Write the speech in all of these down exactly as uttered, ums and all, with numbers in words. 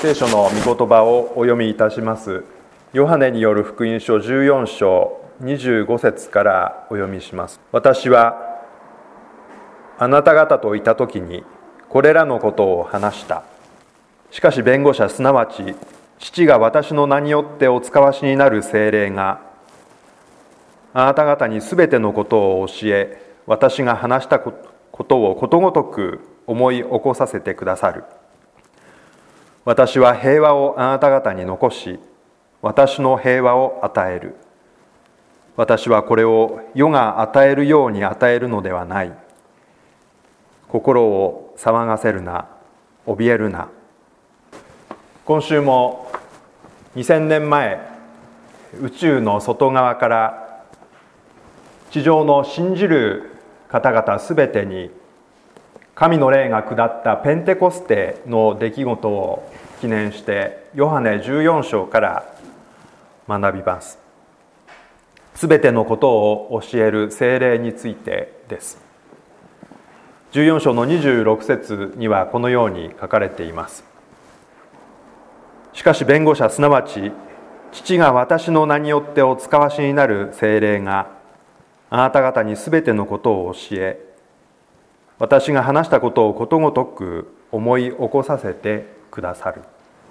聖書の御言葉をお読みいたします。ヨハネによる福音書じゅうよん章にじゅうご節からお読みします。私はあなた方といたときにこれらのことを話した。しかし弁護者、すなわち父が私の名によってお使わしになる聖霊があなた方にすべてのことを教え、私が話したことをことごとく思い起こさせてくださる。私は平和をあなた方に残し、私の平和を与える。私はこれを世が与えるように与えるのではない。心を騒がせるな、怯えるな。今週もにせんねんまえ、宇宙の外側から地上の信じる方々すべてに神の霊が下ったペンテコステの出来事を記念してヨハネじゅうよん章から学びます。すべてのことを教える聖霊についてです。じゅうよん章のにじゅうろく節にはこのように書かれています。しかし弁護者、すなわち父が私の名によってお使わしになる聖霊があなた方にすべてのことを教え、私が話したことをことごとく思い起こさせてくださる。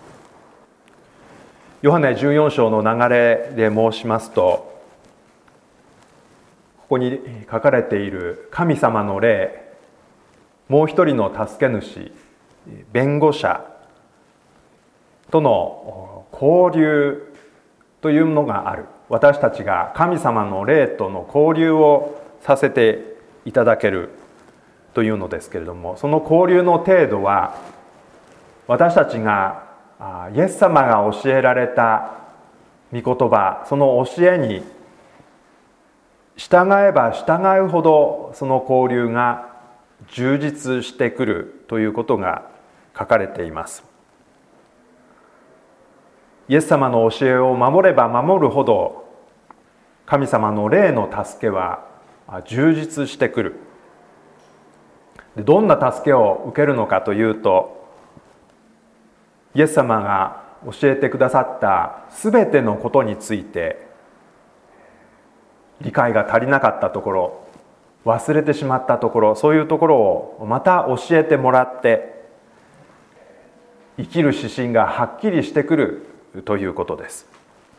ヨハネじゅうよん章の流れで申しますと、ここに書かれている神様の霊、もう一人の助け主、弁護者との交流というのがある。私たちが神様の霊との交流をさせていただけるというのですけれども、その交流の程度は私たちがイエス様が教えられた御言葉、その教えに従えば従うほどその交流が充実してくるということが書かれています。イエス様の教えを守れば守るほど神様の霊の助けは充実してくる。どんな助けを受けるのかというと、イエス様が教えてくださったすべてのことについて理解が足りなかったところ、忘れてしまったところ、そういうところをまた教えてもらって生きる指針がはっきりしてくるということです。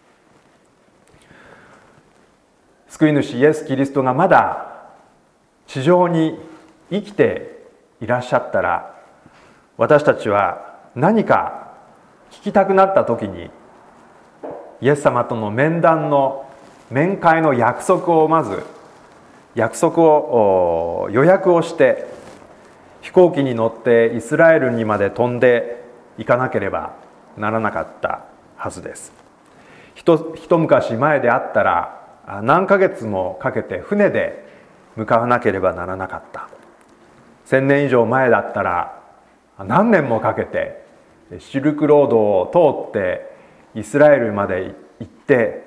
救い主イエス・キリストがまだ地上に生きていらっしゃったら、私たちは何か聞きたくなった時にイエス様との面談の面会の約束をまず約束を予約をして飛行機に乗ってイスラエルにまで飛んでいかなければならなかったはずです。ひと一昔前であったら何ヶ月もかけて船で向かわなければならなかった。千年以上前だったら何年もかけてシルクロードを通ってイスラエルまで行って、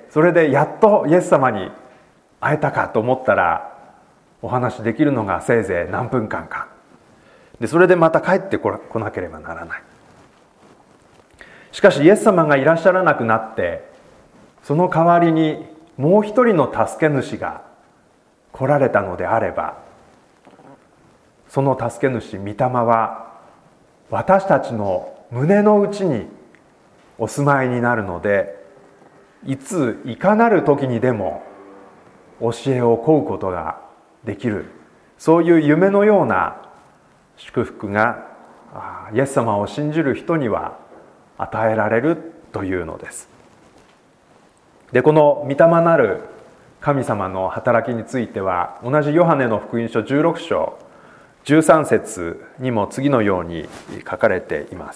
それでやっとイエス様に会えたかと思ったらお話できるのがせいぜい何分間かで、それでまた帰ってこなければならない。しかしイエス様がいらっしゃらなくなって、その代わりにもう一人の助け主が来られたのであれば、その助け主御霊は私たちの胸の内にお住まいになるので、いついかなる時にでも教えを請うことができる、そういう夢のような祝福がイエス様を信じる人には与えられるというのです。で、この御霊なる神様の働きについては、同じヨハネの福音書じゅうろく章じゅうさん節にも次のように書かれています。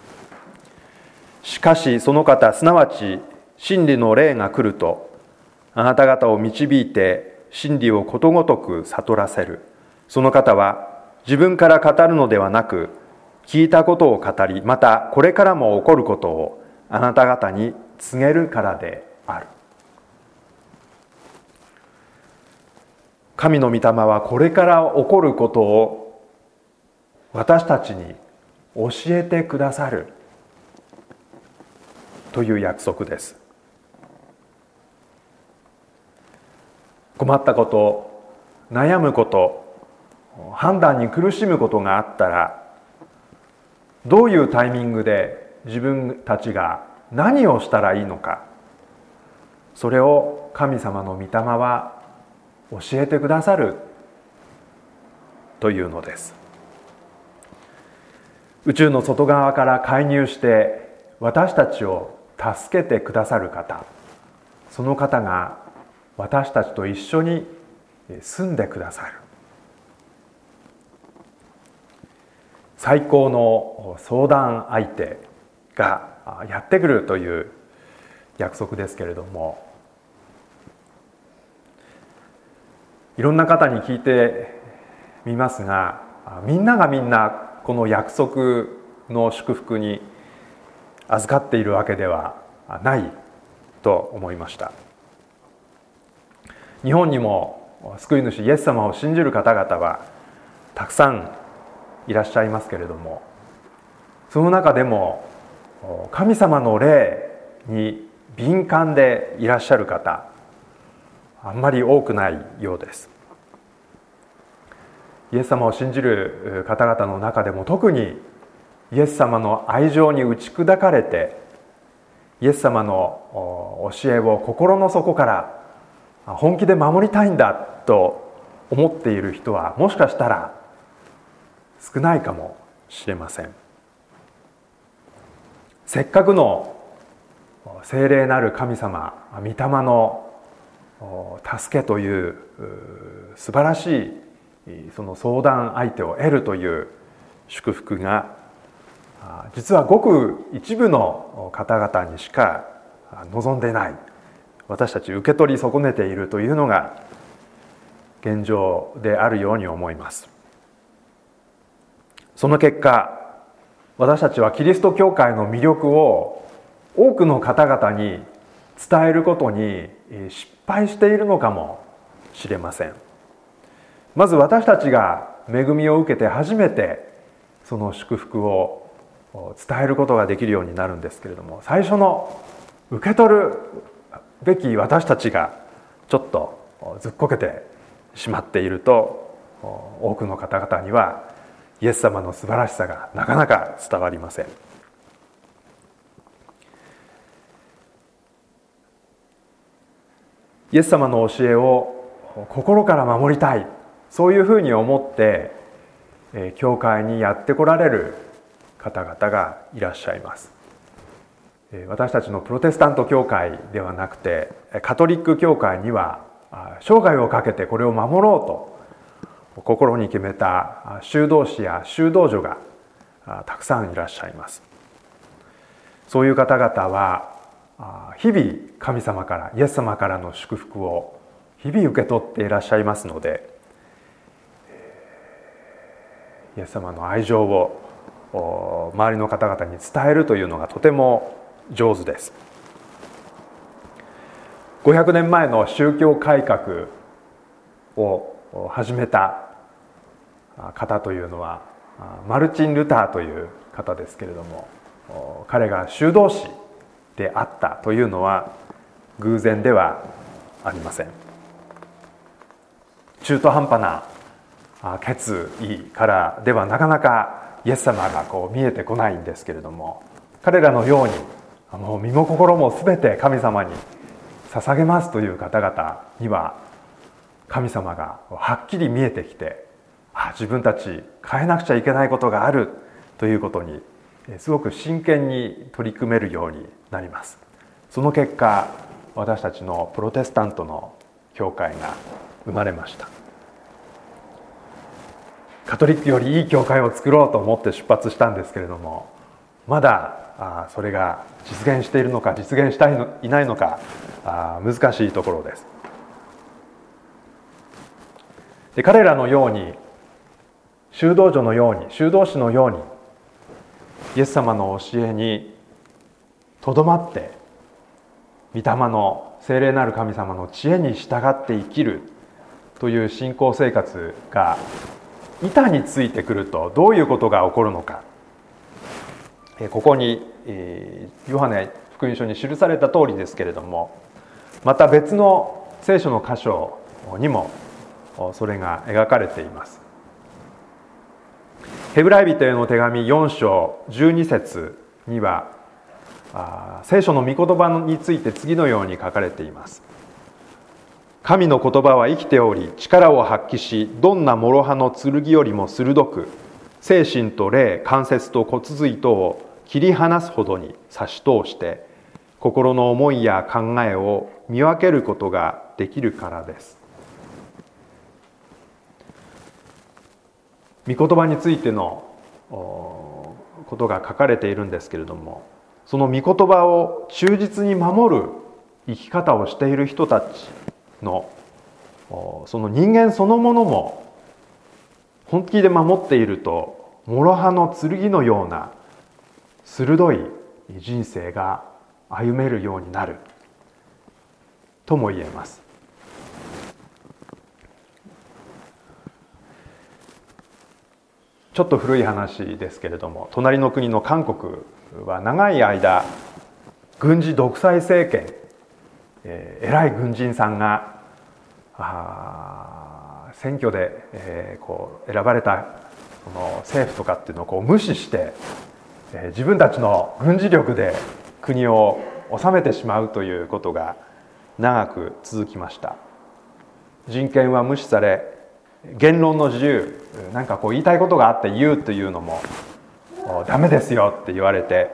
しかしその方、すなわち真理の霊が来ると、あなた方を導いて真理をことごとく悟らせる。その方は自分から語るのではなく、聞いたことを語り、またこれからも起こることをあなた方に告げるからである。神の御霊はこれから起こることを私たちに教えてくださる。 という約束です。困ったこと、悩むこと、判断に苦しむことがあったら、どういうタイミングで自分たちが何をしたらいいのか、それを神様の御霊は教えてくださるというのです。宇宙の外側から介入して私たちを助けてくださる方、その方が私たちと一緒に住んでくださる。最高の相談相手がやってくるという約束ですけれども、いろんな方に聞いてみますが、みんながみんなこの約束の祝福に預かっているわけではないと思いました。日本にも救い主イエス様を信じる方々はたくさんいらっしゃいますけれども、その中でも神様の霊に敏感でいらっしゃる方、あんまり多くないようです。イエス様を信じる方々の中でも特にイエス様の愛情に打ち砕かれて、イエス様の教えを心の底から本気で守りたいんだと思っている人はもしかしたら少ないかもしれません。せっかくの聖霊なる神様、御霊の助けという素晴らしいその相談相手を得るという祝福が実はごく一部の方々にしか望んでない、私たち受け取り損ねているというのが現状であるように思います。その結果、私たちはキリスト教会の魅力を多くの方々に伝えることに失敗しているのかもしれません。まず私たちが恵みを受けて初めてその祝福を伝えることができるようになるんですけれども、最初の受け取るべき私たちがちょっとずっこけてしまっていると、多くの方々にはイエス様の素晴らしさがなかなか伝わりません。イエス様の教えを心から守りたい、そういうふうに思って教会にやって来られる方々がいらっしゃいます。私たちのプロテスタント教会ではなくてカトリック教会には生涯をかけてこれを守ろうと心に決めた修道士や修道女がたくさんいらっしゃいます。そういう方々は日々神様からイエス様からの祝福を日々受け取っていらっしゃいますので、イエス様の愛情を周りの方々に伝えるというのがとても上手です。ごひゃくねんまえの宗教改革を始めた方というのはマルチン・ルターという方ですけれども、彼が修道士であったというのは偶然ではありません。中途半端な決意からではなかなかイエス様がこう見えてこないんですけれども、彼らのようにもう身も心もすべて神様に捧げますという方々には神様がはっきり見えてきて、あ、自分たち変えなくちゃいけないことがあるということにすごく真剣に取り組めるようになります。その結果、私たちのプロテスタントの教会が生まれました。カトリックよりいい教会を作ろうと思って出発したんですけれども、まだそれが実現しているのか実現していないのか難しいところです。で、彼らのように修道女のように修道士のようにイエス様の教えにとどまって御霊の聖霊なる神様の知恵に従って生きるという信仰生活が板についてくるとどういうことが起こるのか、ここにヨハネ福音書に記された通りですけれども、また別の聖書の箇所にもそれが描かれています。ヘブライ人への手紙よん章じゅうに節には、聖書の御言葉について次のように書かれています。神の言葉は生きており、力を発揮し、どんな諸刃の剣よりも鋭く、精神と霊、関節と骨髄とを切り離すほどに差し通して、心の思いや考えを見分けることができるからです。御言葉についてのことが書かれているんですけれども、その御言葉を忠実に守る生き方をしている人たちのその人間そのものも本気で守っていると、諸刃の剣のような鋭い人生が歩めるようになるとも言えます。ちょっと古い話ですけれども、隣の国の韓国は長い間軍事独裁政権、えー、偉い軍人さんがあ選挙で、えー、こう選ばれたその政府とかっていうのをこう無視して、えー、自分たちの軍事力で国を治めてしまうということが長く続きました。人権は無視され、言論の自由、なんかこう言いたいことがあって言うというのもダメですよって言われて、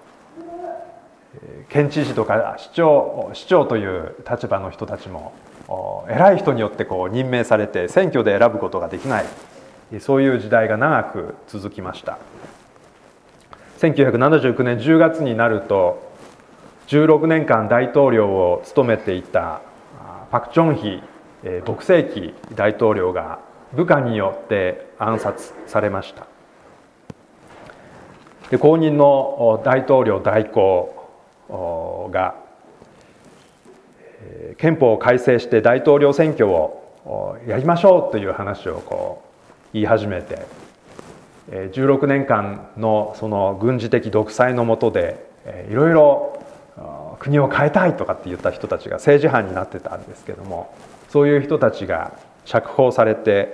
県知事とか市長、市長という立場の人たちも偉い人によってこう任命されて選挙で選ぶことができない、そういう時代が長く続きました。せんきゅうひゃくななじゅうきゅうねんじゅうがつになると、じゅうろくねんかん大統領を務めていたパク・チョンヒ朴正祺大統領が部下によって暗殺されました。で、後任の大統領代行が憲法を改正して大統領選挙をやりましょうという話をこう言い始めて、じゅうろくねんかんのその軍事的独裁の下でいろいろ国を変えたいとかって言った人たちが政治犯になってたんですけども、そういう人たちが釈放されて、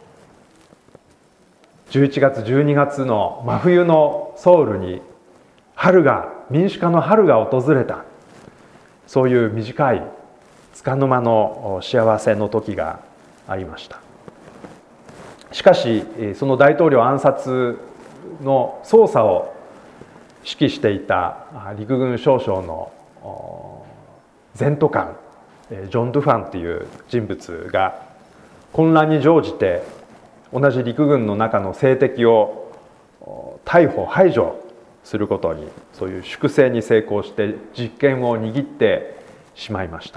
じゅういちがつじゅうにがつの真冬のソウルに春が民主化の春が訪れた、そういう短い束の間の幸せの時がありました。しかしその大統領暗殺の捜査を指揮していた陸軍少将の前途官ジョン・ドゥファンという人物が混乱に乗じて同じ陸軍の中の政敵を逮捕排除することに、そういう粛清に成功して実権を握ってしまいました。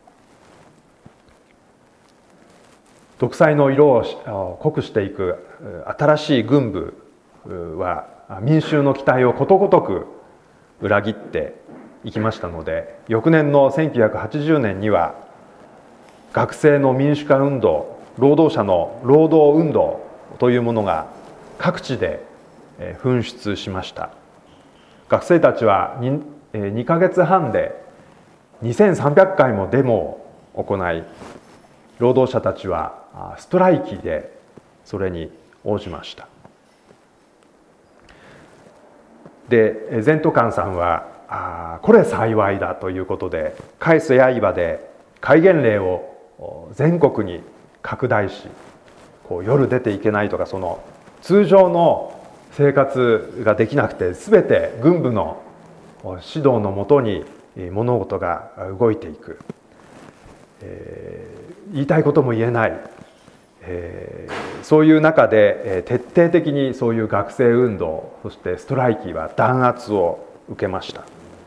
独裁の色を濃くしていく新しい軍部は民衆の期待をことごとく裏切っていきましたので、翌年のせんきゅうひゃくはちじゅうねんには学生の民主化運動、労働者の労働運動というものが各地で噴出しました。学生たちは 2, 2ヶ月半でにせんさんびゃっかいもデモを行い、労働者たちはストライキでそれに応じました。で、前途官さんはあこれ幸いだということで、返す刃で戒厳令を全国に拡大し、こう夜出ていけないとか、その通常の生活ができなくて、全て軍部の指導のもとに物事が動いていく、えー、言いたいことも言えない、えー、そういう中で徹底的にそういう学生運動、そしてストライキは弾圧を受けました。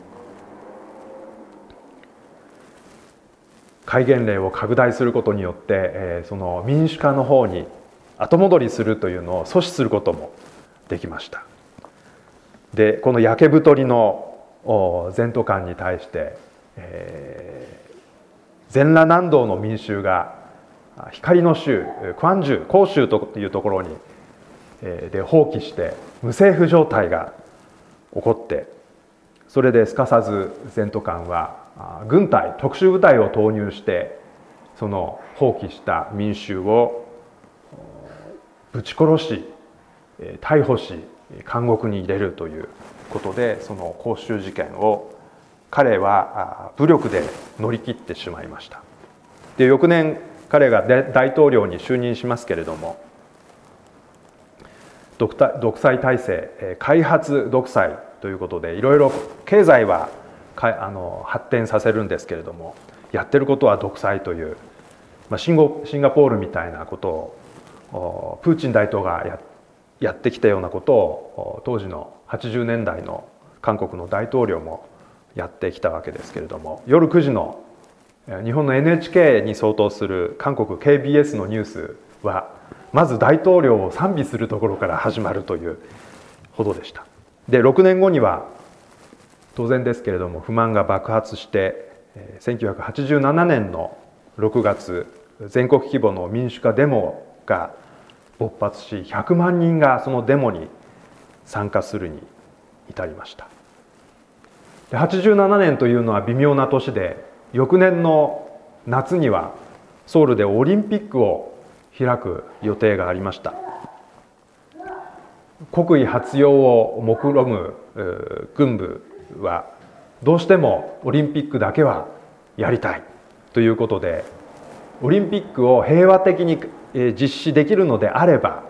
戒厳令を拡大することによって、えー、その民主化の方に後戻りするというのを阻止することもできました。で、この焼け太りの前途官に対して、えー、全羅南道の民衆が光の州クァンジュ広州というところに、えー、で蜂起して無政府状態が起こって、 それですかさず全斗艦は軍隊特殊部隊を投入してその放棄した民衆をぶち殺し逮捕し監獄に入れるということで、その光州事件を彼は武力で乗り切ってしまいました。で、翌年彼が大統領に就任しますけれども、独裁体制、開発独裁ということでいろいろ経済はあの発展させるんですけれども、やってることは独裁という、まあ、シンゴシンガポールみたいなことをプーチン大統領が や, やってきたようなことを当時のはちじゅうねんだいの韓国の大統領もやってきたわけですけれども、夜くじの日本の エヌエイチケー に相当する韓国 ケービーエス のニュースはまず大統領を賛美するところから始まるというほどでした。で、ろくねんごには当然ですけれども不満が爆発して、せんきゅうひゃくはちじゅうななねんのろくがつ全国規模の民主化デモが勃発し、ひゃくまんにんがそのデモに参加するに至りました。で、はちじゅうななねんというのは微妙な年で、翌年の夏にはソウルでオリンピックを開く予定がありました。国威発揚を目論む軍部はどうしてもオリンピックだけはやりたいということで、オリンピックを平和的に実施できるのであれば、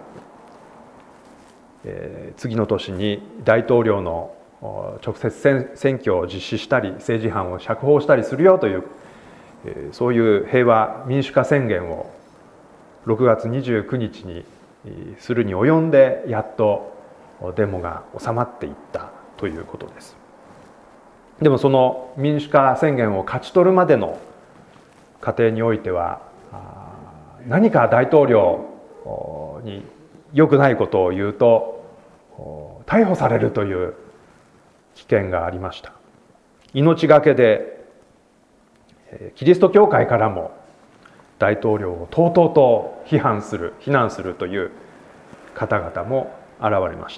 次の年に大統領の直接選挙を実施したり政治犯を釈放したりするよという、そういう平和民主化宣言をろくがつにじゅうくにちにするに及んで、やっとデモが収まっていったということです。でもその民主化宣言を勝ち取るまでの過程においては、何か大統領に良くないことを言うと逮捕されるという危険がありました。命がけでキリスト教会からも大統領をとうとうと批判する非難するという方々も現れました。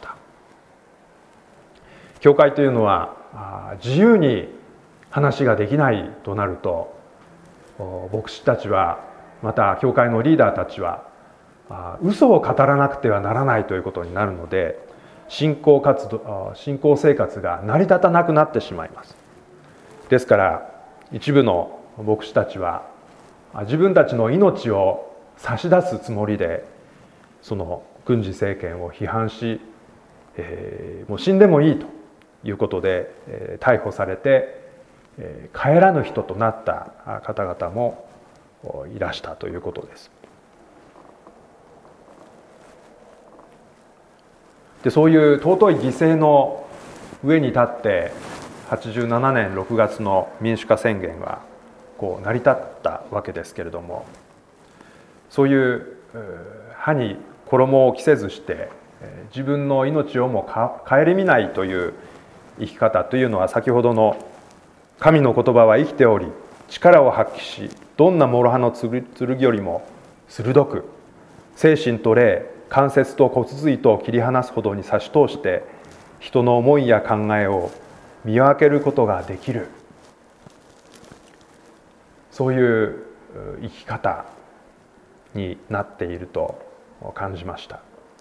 教会というのは自由に話ができないとなると、牧師たちはまた教会のリーダーたちは嘘を語らなくてはならないということになるので、信仰活動信仰生活が成り立たなくなってしまいます。ですから一部の牧師たちは自分たちの命を差し出すつもりでその軍事政権を批判し、えー、もう死んでもいいということで、えー、逮捕されて、えー、帰らぬ人となった方々もいらしたということです。で、そういう尊い犠牲の上に立ってはちじゅうななねんろくがつの民主化宣言はこう成り立ったわけですけれども、そういう歯に衣を着せずして自分の命をも顧みないという生き方というのは、先ほどの神の言葉は生きており力を発揮し、どんな諸刃の剣よりも鋭く精神と霊、関節と骨髄とを切り離すほどに差し通して人の思いや考えを見分けることができる、そういう生き方になっていると感じました。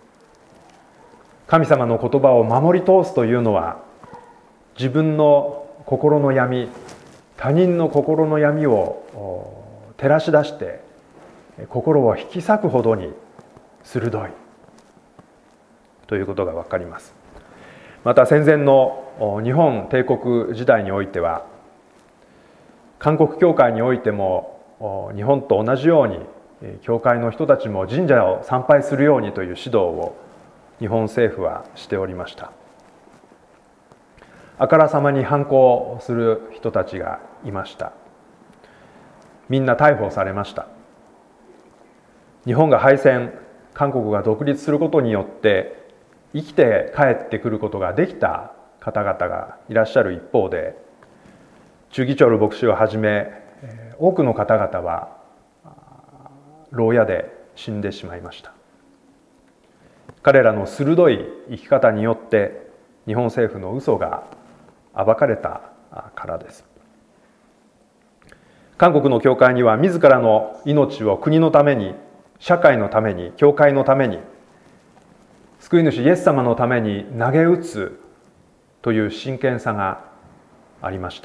神様の言葉を守り通すというのは、自分の心の闇、他人の心の闇を照らし出して心を引き裂くほどに鋭いということが分かります。また戦前の日本帝国時代においては、韓国教会においても日本と同じように教会の人たちも神社を参拝するようにという指導を日本政府はしておりました。あからさまに反抗する人たちがいました。みんな逮捕されました。日本が敗戦、韓国が独立することによって生きて帰ってくることができた方々がいらっしゃる一方で、チュ・ギチョル牧師をはじめ多くの方々は牢屋で死んでしまいました。彼らの鋭い生き方によって日本政府の嘘が暴かれたからです。韓国の教会には自らの命を国のために、社会のために、教会のために、救い主イエス様のために投げ打つという真剣さがありました。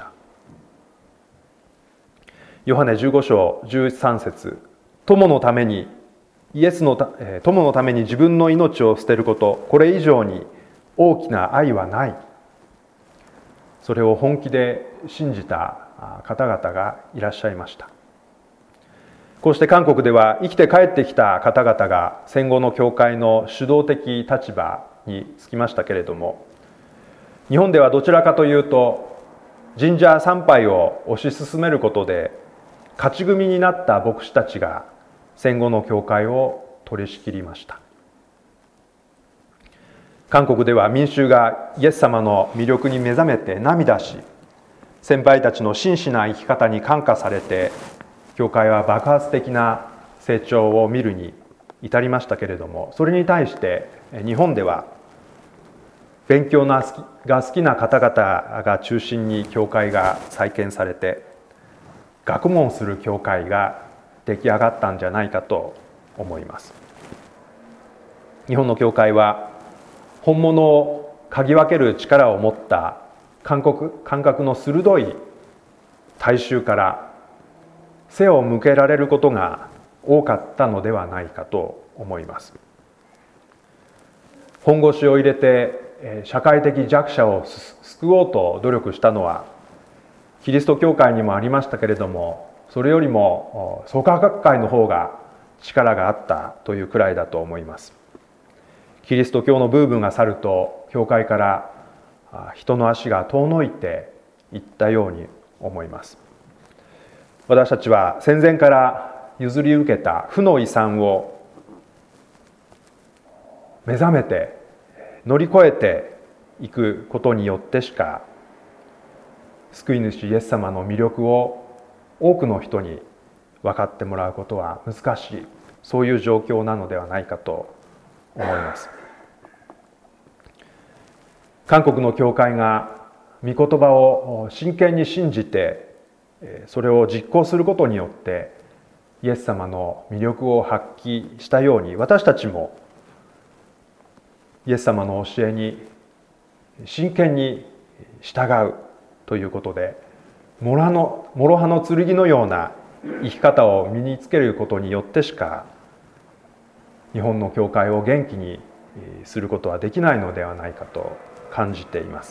ヨハネじゅうご章じゅうさん節、友のためにイエスのた友のために自分の命を捨てること、これ以上に大きな愛はない。それを本気で信じた方々がいらっしゃいました。こうして韓国では生きて帰ってきた方々が戦後の教会の主導的立場につきましたけれども、日本ではどちらかというと神社参拝を推し進めることで勝ち組になった牧師たちが戦後の教会を取り仕切りました。韓国では民衆がイエス様の魅力に目覚めて涙し、先輩たちの真摯な生き方に感化されて、教会は爆発的な成長を見るに至りましたけれども、それに対して日本では勉強が好きな方々が中心に教会が再建されて、学問する教会が出来上がったんじゃないかと思います。日本の教会は本物を嗅ぎ分ける力を持った感覚、感覚の鋭い大衆から背を向けられることが多かったのではないかと思います。本腰を入れて社会的弱者を救おうと努力したのはキリスト教会にもありましたけれども、それよりも創価学会の方が力があったというくらいだと思います。キリスト教のブームが去ると教会から人の足が遠のいていったように思います。私たちは戦前から譲り受けた負の遺産を目覚めて乗り越えていくことによってしか救い主イエス様の魅力を多くの人に分かってもらうことは難しい、そういう状況なのではないかと思います。韓国の教会が御言葉を真剣に信じてそれを実行することによってイエス様の魅力を発揮したように、私たちもイエス様の教えに真剣に従うということで、諸刃の諸刃の剣のような生き方を身につけることによってしか日本の教会を元気にすることはできないのではないかと感じています。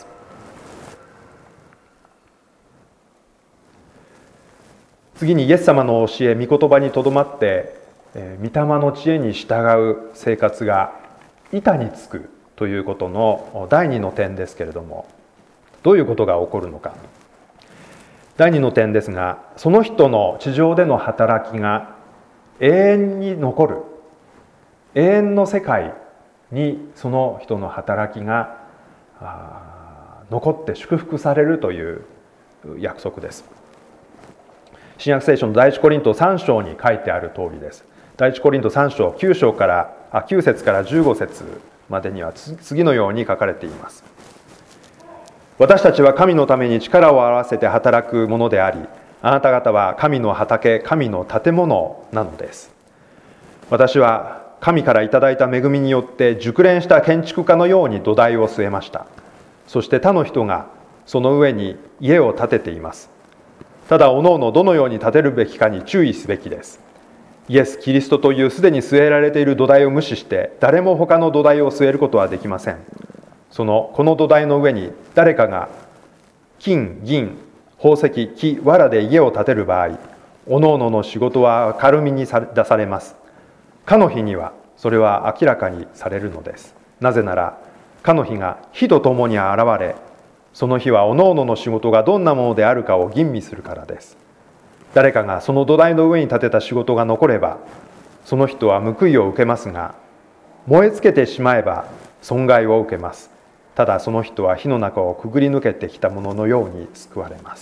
次にイエス様の教え、御言葉にとどまって御霊の知恵に従う生活が板につくということの第二の点ですけれども、どういうことが起こるのか。第二の点ですが、その人の地上での働きが永遠に残る、永遠の世界にその人の働きが残って祝福されるという約束です。新約聖書の第一コリントさん章に書いてある通りです。第一コリントさん章きゅう章からあきゅう節からじゅうご節までには次のように書かれています。私たちは神のために力を合わせて働くものであり、あなた方は神の畑、神の建物なのです。私は神からいただいた恵みによって熟練した建築家のように土台を据えました。そして他の人がその上に家を建てています。ただおのおのどのように建てるべきかに注意すべきです。イエス・キリストというすでに据えられている土台を無視して誰も他の土台を据えることはできません。そのこの土台の上に誰かが金、銀、宝石、木、藁で家を建てる場合、おのおのの仕事は軽みに出されます。かの日にはそれは明らかにされるのです。なぜならかの日が火とともに現れ、その日はおのおのの仕事がどんなものであるかを吟味するからです。誰かがその土台の上に建てた仕事が残れば、その人は報いを受けますが、燃え尽けてしまえば損害を受けます。ただその人は火の中をくぐり抜けてきたもののように救われます。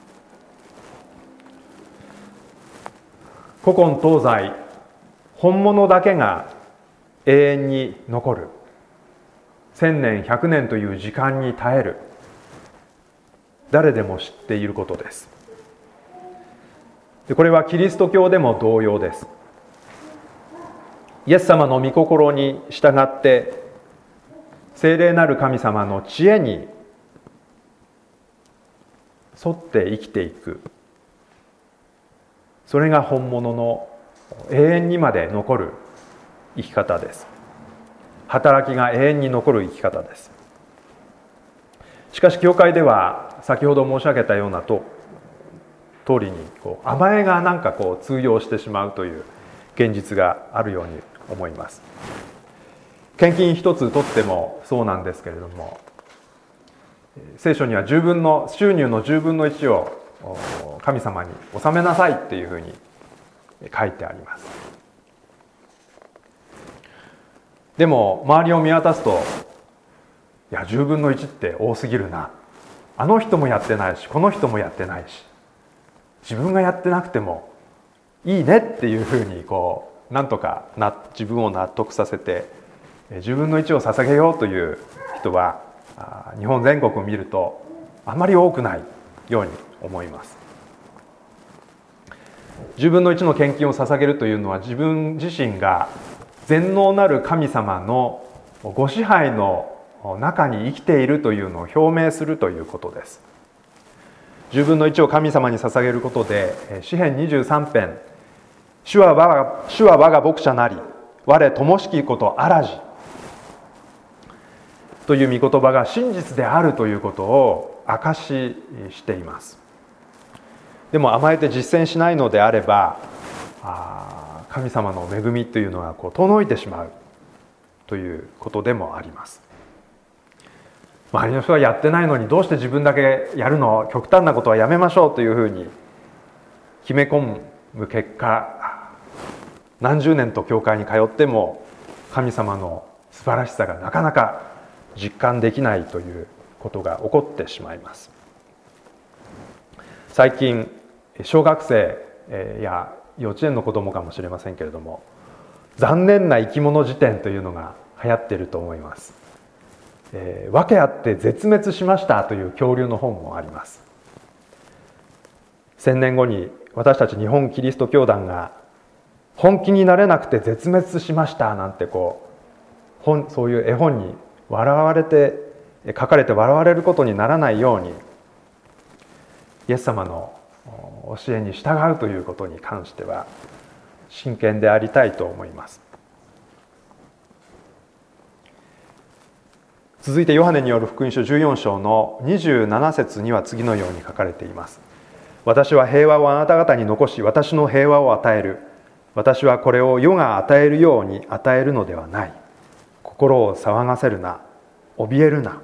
古今東西、本物だけが永遠に残る、千年百年という時間に耐える、 誰でも知っていることです。でこれはキリスト教でも同様です。イエス様の御心に従って聖霊なる神様の知恵に沿って生きていく、それが本物の永遠にまで残る生き方です。働きが永遠に残る生き方です。しかし教会では先ほど申し上げたようなと通りにこう甘えがなんかこう通用してしまうという現実があるように思います。献金一つとってもそうなんですけれども、聖書には十分の収入のじゅうぶんのいちを神様に納めなさいっていうふうに書いてあります。でも周りを見渡すと、いやじゅうぶんのいちって多すぎるな、あの人もやってないしこの人もやってないし、自分がやってなくてもいいねっていうふうにこうなんとかな自分を納得させてじゅうぶんのいちを捧げようという人は日本全国を見るとあまり多くないように思います。じゅうぶんのいちの献金を捧げるというのは、自分自身が全能なる神様のご支配の中に生きているというのを表明するということです。じゅうぶんのいちを神様に捧げることで、詩編にじゅうさん編、主は我が、主は我が牧者なり、我友しきことあらじという御言葉が真実であるということを証ししています。でも甘えて実践しないのであれば、あ神様の恵みというのがこう遠のいてしまうということでもあります。周りの人はやってないのにどうして自分だけやるの、極端なことはやめましょうというふうに決め込む結果、何十年と教会に通っても神様の素晴らしさがなかなか実感できないということが起こってしまいます。最近小学生や幼稚園の子どもかもしれませんけれども、残念な生き物辞典というのが流行っていると思います。えー、訳あって絶滅しましたという恐竜の本もあります。千年後に私たち日本キリスト教団が本気になれなくて絶滅しましたなんてこう本そういう絵本に笑われて書かれて笑われることにならないように、イエス様の教えに従うということに関しては真剣でありたいと思います。続いてヨハネによる福音書じゅうよん章のにじゅうなな節には次のように書かれています。私は平和をあなた方に残し、私の平和を与える。私はこれを世が与えるように与えるのではない。心を騒がせるな、怯えるな。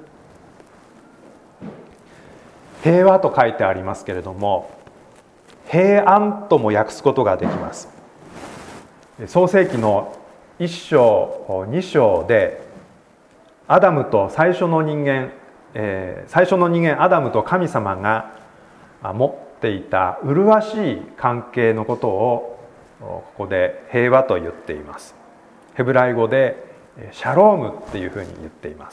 平和と書いてありますけれども、平安とも訳すことができます。創世記のいっ章に章でアダムと最初の人間、えー、最初の人間アダムと神様が持っていた麗しい関係のことをここで平和と言っています。ヘブライ語でシャロームっていうふうに言っています。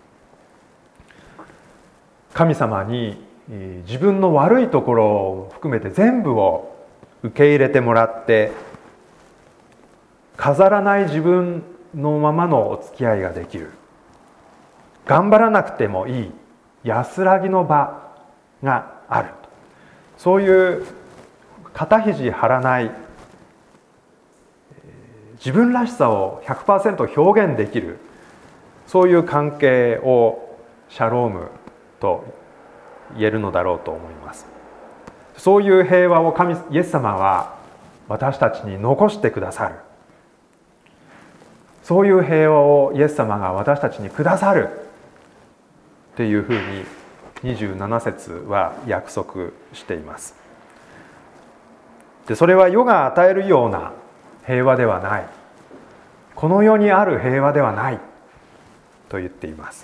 神様に自分の悪いところを含めて全部を受け入れてもらって、飾らない自分のままのお付き合いができる、頑張らなくてもいい安らぎの場がある、そういう肩肘張らない自分らしさを ひゃくパーセント 表現できる、そういう関係をシャロームと言えるのだろうと思います。そういう平和を神イエス様は私たちに残してくださる。そういう平和をイエス様が私たちにくださるっていうふうににじゅうなな節は約束しています。でそれは世が与えるような平和ではない、この世にある平和ではないと言っています。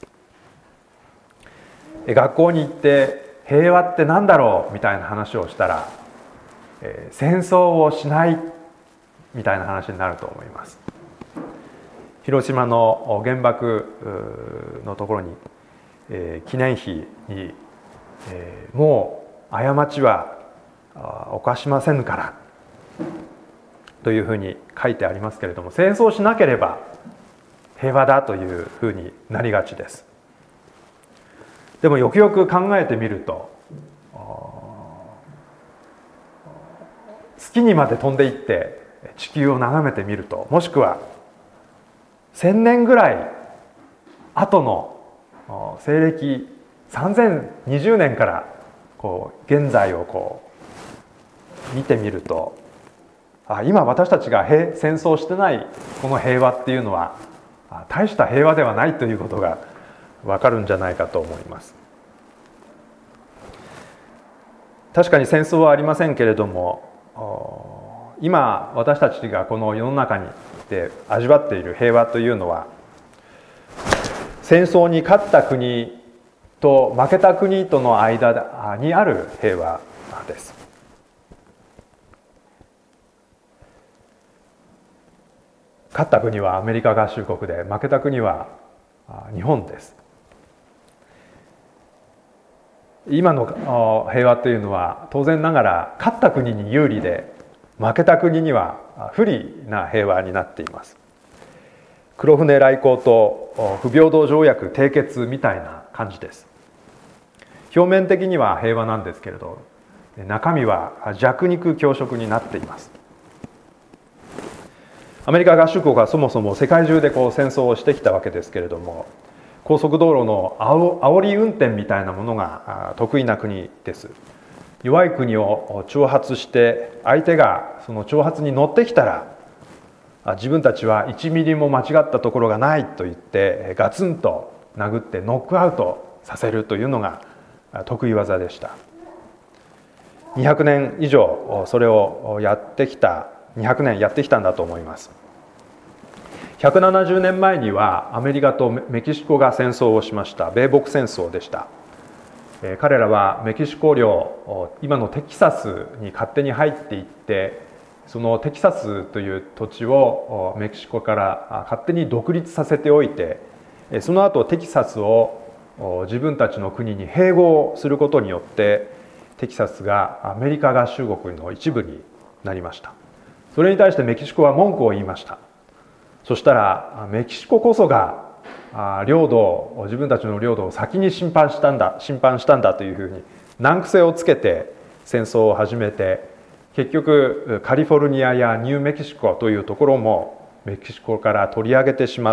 学校に行って平和って何だろうみたいな話をしたら、えー、戦争をしないみたいな話になると思います。広島の原爆のところに、えー、記念碑にえー、もう過ちは犯しませんからというふうに書いてありますけれども、戦争しなければ平和だというふうになりがちです。でもよくよく考えてみると、月にまで飛んでいって地球を眺めてみると、もしくは千年ぐらい後の西暦さんぜんにじゅうねんからこう現在をこう見てみると、あ、今私たちが戦争してないこの平和っていうのは大した平和ではないということがわかるんじゃないかと思います。確かに戦争はありませんけれども、今私たちがこの世の中にで味わっている平和というのは、戦争に勝った国と負けた国との間にある平和です。勝った国はアメリカ合衆国で、負けた国は日本です。今の平和というのは当然ながら勝った国に有利で、負けた国には不利な平和になっています。黒船来航と不平等条約締結みたいな感じです。表面的には平和なんですけれど、中身は弱肉強食になっています。アメリカ合衆国はそもそも世界中でこう戦争をしてきたわけですけれども、高速道路のあおり運転みたいなものが得意な国です。弱い国を挑発して相手がその挑発に乗ってきたら、自分たちはいちミリも間違ったところがないと言ってガツンと殴ってノックアウトさせるというのが得意技でした。にひゃくねん以上それをやってきたにひゃくねんやってきたんだと思います。ひゃくななじゅうねんまえにはアメリカとメキシコが戦争をしました。米北戦争でした。彼らはメキシコ領、今のテキサスに勝手に入っていって、そのテキサスという土地をメキシコから勝手に独立させておいて、その後テキサスを自分たちの国に併合することによってテキサスがアメリカ合衆国の一部になりました。それに対してメキシコは文句を言いました。そしたらメキシコこそが領土を自分たちの領土を先に侵犯したんだ侵犯したんだというふうに難癖をつけて戦争を始めて、結局カリフォルニアやニューメキシコというところもメキシコから取り上げてしまって、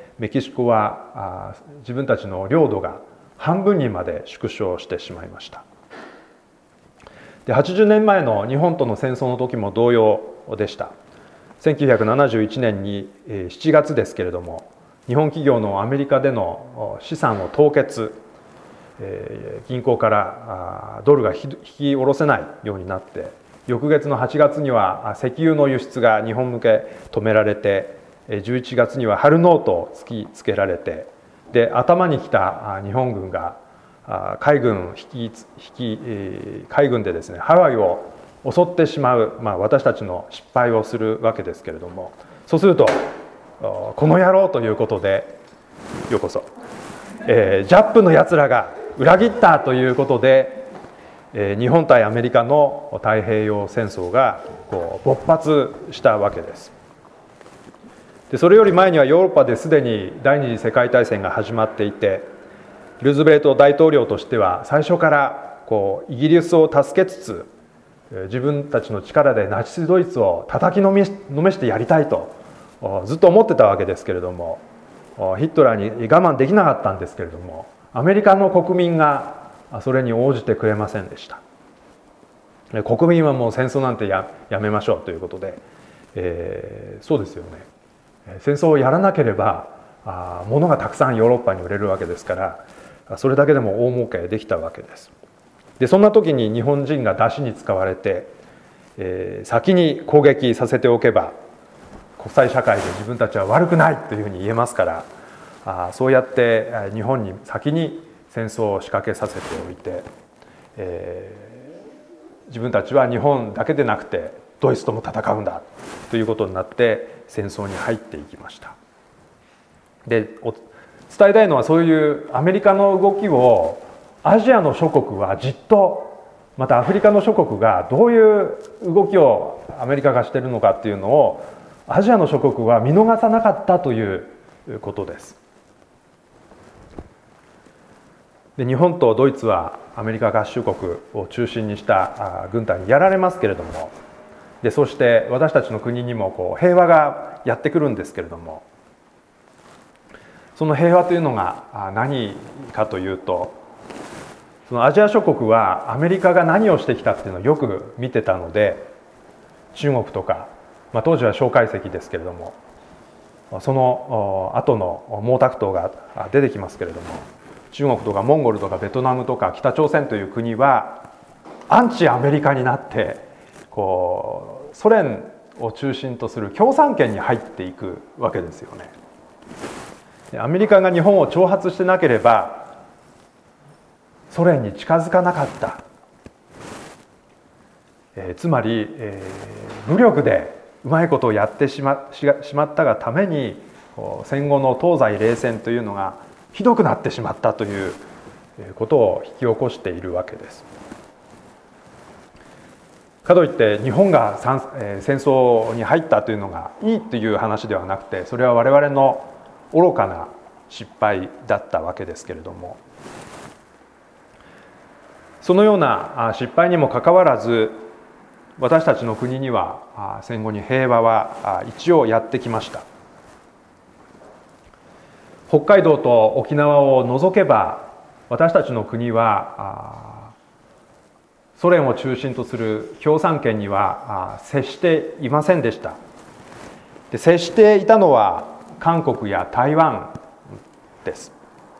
メキシコは自分たちの領土が半分にまで縮小してしまいました。で、はちじゅうねんまえの日本との戦争の時も同様でした。せんきゅうひゃくななじゅういちねんにしちがつですけれども、日本企業のアメリカでの資産を凍結、銀行からドルが引き下ろせないようになって、翌月のはちがつには石油の輸出が日本向け止められて、じゅういちがつには春ノートを突きつけられて、で頭に来た日本軍が海軍引き引き海軍でですね、ハワイを襲ってしまう、まあ、私たちの失敗をするわけですけれども、そうするとこの野郎ということで、ようこそ、えー、ジャップのやつらが裏切ったということで、えー、日本対アメリカの太平洋戦争がこう勃発したわけです。でそれより前にはヨーロッパですでに第二次世界大戦が始まっていて、ルーズベルト大統領としては最初からこうイギリスを助けつつ、自分たちの力でナチスドイツを叩きのめしてやりたいとずっと思ってたわけですけれども、ヒットラーに我慢できなかったんですけれども、アメリカの国民がそれに応じてくれませんでした。国民はもう戦争なんて や, やめましょうということで、えー、そうですよね、戦争をやらなければあ物がたくさんヨーロッパに売れるわけですから、それだけでも大儲けできたわけです。でそんな時に日本人が出汁に使われて、えー、先に攻撃させておけば国際社会で自分たちは悪くないというふうに言えますから、あそうやって日本に先に戦争を仕掛けさせておいて、えー、自分たちは日本だけでなくてドイツとも戦うんだということになって戦争に入っていきました。で伝えたいのは、そういうアメリカの動きをアジアの諸国はじっと、またアフリカの諸国がどういう動きをアメリカがしているのかっていうのをアジアの諸国は見逃さなかったということです。で、日本とドイツはアメリカ合衆国を中心にした軍隊にやられますけれども、でそして私たちの国にもこう平和がやってくるんですけれども、その平和というのが何かというと、そのアジア諸国はアメリカが何をしてきたっていうのをよく見てたので、中国とか、まあ、当時は蒋介石ですけれども、その後の毛沢東が出てきますけれども、中国とかモンゴルとかベトナムとか北朝鮮という国はアンチアメリカになって、こうソ連を中心とする共産圏に入っていくわけですよね。アメリカが日本を挑発してなければソ連に近づかなかった、えー、つまり、えー、武力でうまいことをやってしま、しまったがために戦後の東西冷戦というのがひどくなってしまったということを引き起こしているわけです。かといって日本が戦争に入ったというのがいいという話ではなくて、それは我々の愚かな失敗だったわけですけれども、そのような失敗にもかかわらず、私たちの国には戦後に平和は一応やってきました。北海道と沖縄を除けば、私たちの国はソ連を中心とする共産圏には接していませんでした。で、接していたのは韓国や台湾です。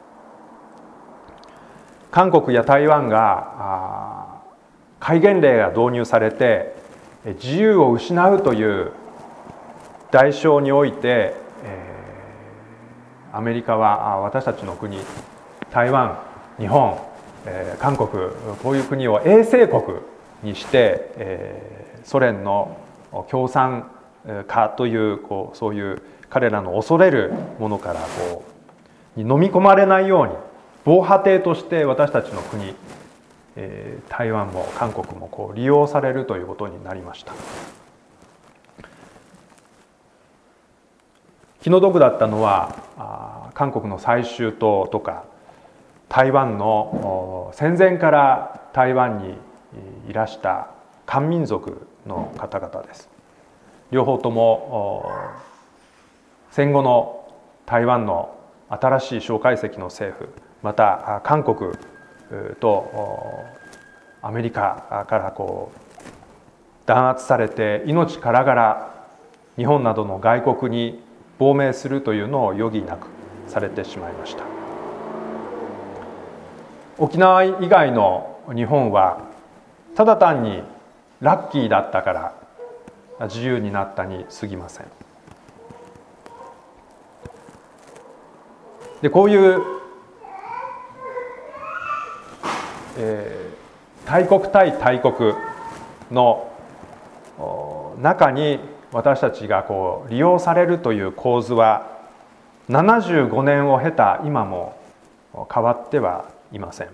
韓国や台湾が戒厳令が導入されて自由を失うという代償において、アメリカは私たちの国、台湾、日本、韓国、こういう国を衛星国にしてソ連の共産化という、こうそういう彼らの恐れるものからこうに飲み込まれないように防波堤として私たちの国、台湾も韓国もこう利用されるということになりました。気の毒だったのは韓国の済州島とか台湾の戦前から台湾にいらした漢民族の方々です。両方とも戦後の台湾の新しい蒋介石の政府、また韓国とアメリカからこう弾圧されて命からがら日本などの外国に亡命するというのを余儀なくされてしまいました。沖縄以外の日本はただ単にラッキーだったから自由になったに過ぎません。で、こういう、えー、大国対大国の中に私たちがこう利用されるという構図はななじゅうごねんを経た今も変わってはいません。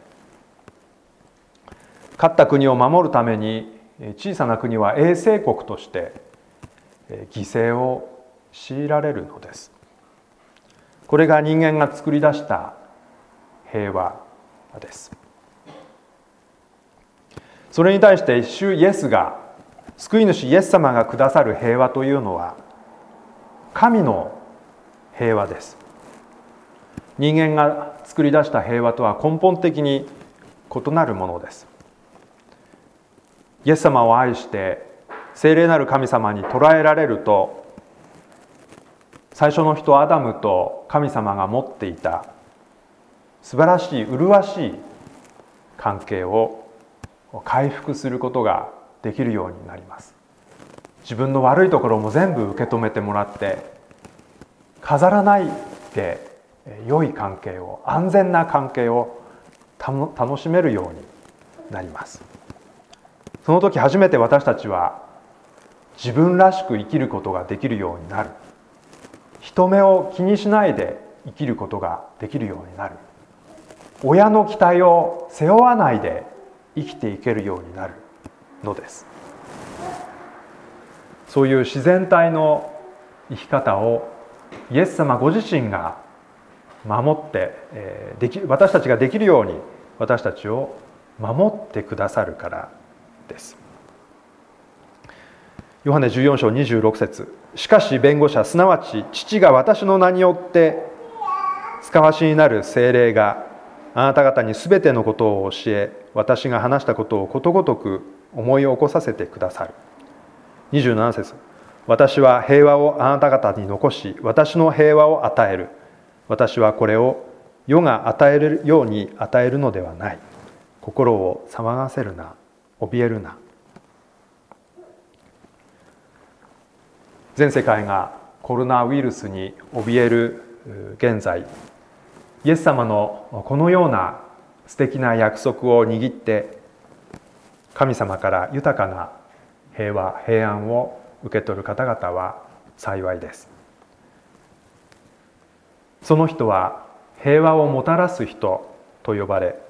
勝った国を守るために小さな国は衛星国として犠牲を強いられるのです。これが人間が作り出した平和です。それに対して主イエスが、救い主イエス様がくださる平和というのは神の平和です。人間が作り出した平和とは根本的に異なるものです。イエス様を愛して聖霊なる神様に捕らえられると、最初の人アダムと神様が持っていた素晴らしい麗しい関係を回復することができるようになります。自分の悪いところも全部受け止めてもらって、飾らないで良い関係を、安全な関係を楽しめるようになります。その時初めて私たちは自分らしく生きることができるようになる。人目を気にしないで生きることができるようになる。 親の期待を背負わないで生きていけるようになるのです。そういう自然体の生き方をイエス様ご自身が守って、えー、でき私たちができるように私たちを守ってくださるからです。ヨハネじゅうよん章にじゅうろく節、しかし弁護者、すなわち父が私の名によって使わしになる聖霊があなた方にすべてのことを教え、私が話したことをことごとく思い起こさせてくださる。にじゅうなな節、私は平和をあなた方に残し、私の平和を与える。私はこれを世が与えるように与えるのではない。心を騒がせるな、怯えるな。全世界がコロナウイルスに怯える現在、イエス様のこのような素敵な約束を握って神様から豊かな平和平安を受け取る方々は幸いです。その人は平和をもたらす人と呼ばれ、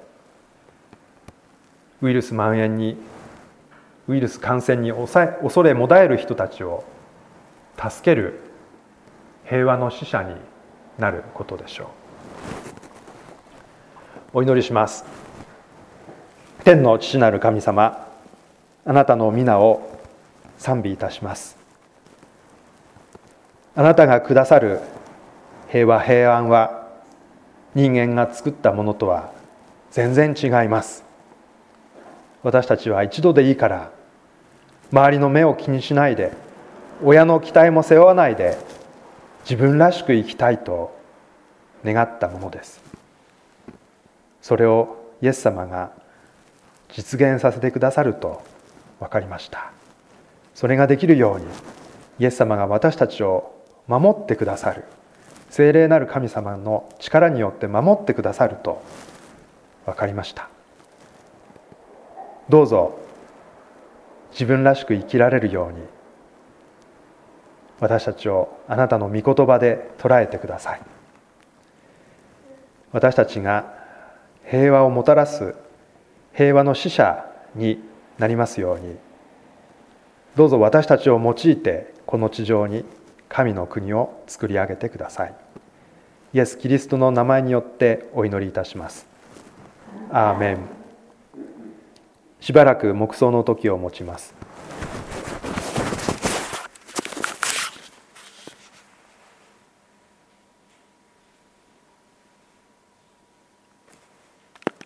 ウイルス蔓延にウイルス感染に恐れもだえる人たちを助ける平和の使者になることでしょう。お祈りします。天の父なる神様、あなたの皆を賛美いたします。あなたがくださる平和平安は人間が作ったものとは全然違います。私たちは一度でいいから周りの目を気にしないで、親の期待も背負わないで自分らしく生きたいと願ったものです。それをイエス様が実現させてくださると分かりました。それができるようにイエス様が私たちを守ってくださる、聖霊なる神様の力によって守ってくださると分かりました。どうぞ自分らしく生きられるように私たちをあなたの御言葉で捉えてください。私たちが平和をもたらす平和の使者になりますように、どうぞ私たちを用いてこの地上に神の国を作り上げてください。イエス・キリストの名前によってお祈りいたします。アーメン。しばらく黙想の時を持ちます。